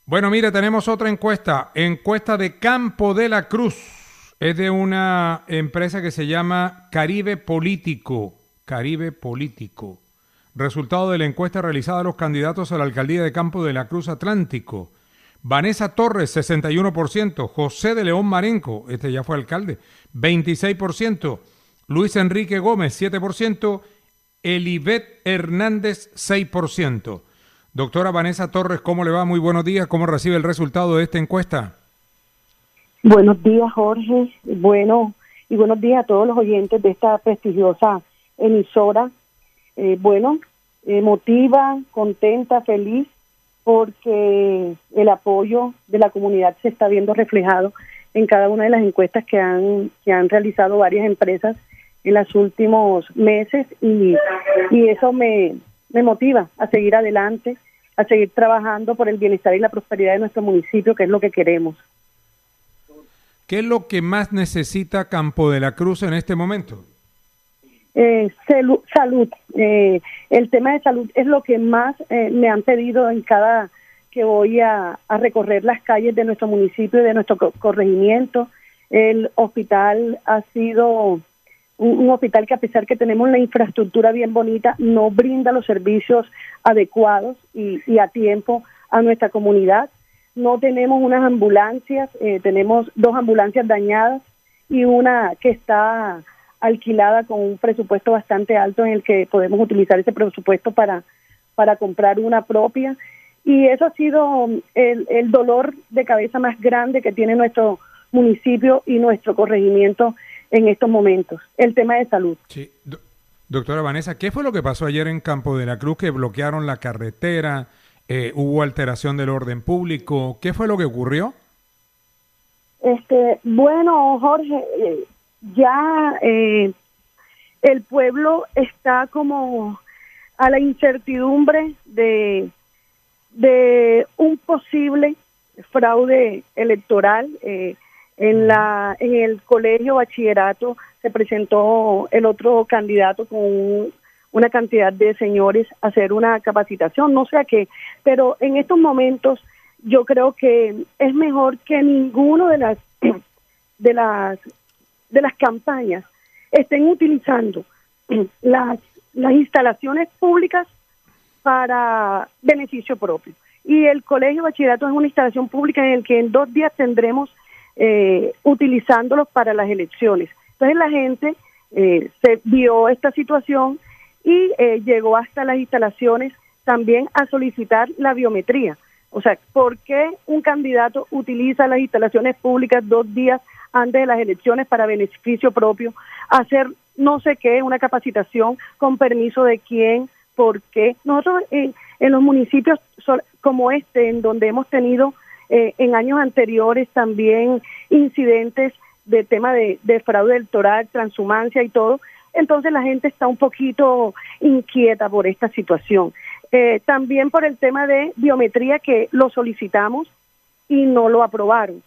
Bueno, mira, tenemos otra encuesta de Campo de la Cruz. Es de una empresa que se llama Caribe Político. Caribe Político. Resultado de la encuesta realizada a los candidatos a la alcaldía de Campo de la Cruz Atlántico. Vanessa Torres, 61%. José de León Marenco, este ya fue alcalde, 26%. Luis Enrique Gómez, 7%. Elibet Hernández, 6%. Doctora Vanessa Torres, ¿cómo le va? Muy buenos días. ¿Cómo recibe el resultado de esta encuesta? Buenos días, Jorge. Bueno, y buenos días a todos los oyentes de esta prestigiosa emisora. Emotiva, contenta, feliz, porque el apoyo de la comunidad se está viendo reflejado en cada una de las encuestas que han realizado varias empresas en los últimos meses y eso me motiva a seguir adelante, a seguir trabajando por el bienestar y la prosperidad de nuestro municipio, que es lo que queremos. ¿Qué es lo que más necesita Campo de la Cruz en este momento? Salud. El tema de salud es lo que más me han pedido en cada que voy a recorrer las calles de nuestro municipio y de nuestro corregimiento. El hospital ha sido un hospital que, a pesar que tenemos la infraestructura bien bonita, no brinda los servicios adecuados y a tiempo a nuestra comunidad. No tenemos unas ambulancias, tenemos 2 ambulancias dañadas y una que está alquilada con un presupuesto bastante alto, en el que podemos utilizar ese presupuesto para comprar una propia. Y eso ha sido el dolor de cabeza más grande que tiene nuestro municipio y nuestro corregimiento en estos momentos, el tema de salud. Sí. Doctora Vanessa, ¿qué fue lo que pasó ayer en Campo de la Cruz? Que bloquearon la carretera, hubo alteración del orden público. ¿Qué fue lo que ocurrió? Bueno, Jorge, ya el pueblo está como a la incertidumbre de un posible fraude electoral. En el colegio bachillerato se presentó el otro candidato con una cantidad de señores a hacer una capacitación, no sé a qué, pero en estos momentos yo creo que es mejor que ninguno de las campañas estén utilizando las instalaciones públicas para beneficio propio. Y el colegio bachillerato es una instalación pública en el que en 2 días tendremos utilizándolos para las elecciones. Entonces la gente se vio esta situación y llegó hasta las instalaciones también a solicitar la biometría. O sea, ¿por qué un candidato utiliza las instalaciones públicas 2 días antes de las elecciones para beneficio propio? Hacer no sé qué, una capacitación con permiso de quién, por qué. Nosotros en los municipios como en donde hemos tenido en años anteriores también incidentes de tema de fraude electoral, transhumancia y todo, entonces la gente está un poquito inquieta por esta situación. También por el tema de biometría, que lo solicitamos y no lo aprobaron.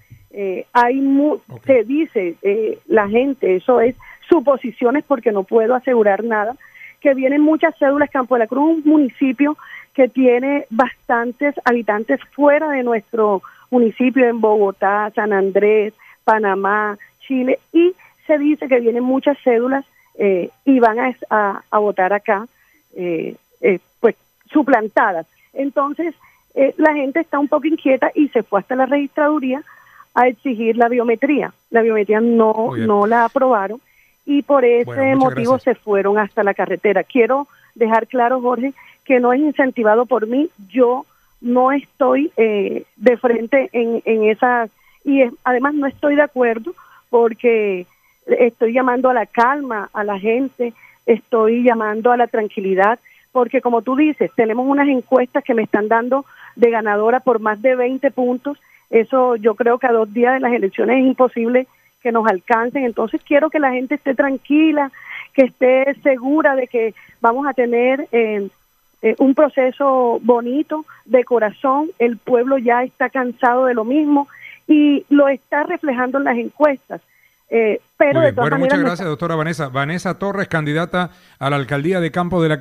Se dice la gente, eso es suposiciones porque no puedo asegurar nada, que vienen muchas cédulas. Campo de la Cruz, un municipio que tiene bastantes habitantes fuera de nuestro municipio, en Bogotá, San Andrés, Panamá, Chile, y se dice que vienen muchas cédulas y van a votar acá, pues suplantadas. Entonces, la gente está un poco inquieta y se fue hasta la registraduría a exigir la biometría. La biometría no la aprobaron y por ese motivo se fueron hasta la carretera. Quiero dejar claro, Jorge, que no es incentivado por mí. Yo no estoy de frente en esas, y además no estoy de acuerdo, porque estoy llamando a la calma a la gente, estoy llamando a la tranquilidad, porque como tú dices, tenemos unas encuestas que me están dando de ganadora por más de 20 puntos. Eso yo creo que a 2 días de las elecciones es imposible que nos alcancen. Entonces quiero que la gente esté tranquila, que esté segura de que vamos a tener un proceso bonito, de corazón. El pueblo ya está cansado de lo mismo y lo está reflejando en las encuestas. Pero de todas maneras, muchas gracias, doctora Vanessa. Vanessa Torres, candidata a la alcaldía de Campo de la